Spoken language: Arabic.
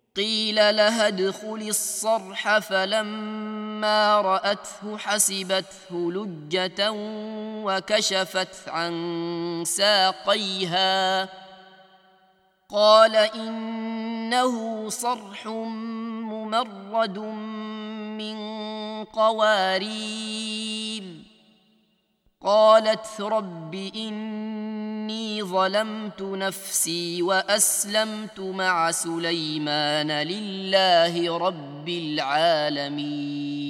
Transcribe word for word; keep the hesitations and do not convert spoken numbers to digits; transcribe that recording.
قيل لها ادخلي الصرح فلما رأته حسبته لجة وكشفت عن ساقيها قال إنه صرح ممرد من قوارير قالت رب إني ظلمت نفسي وأسلمت مع سليمان لله رب العالمين.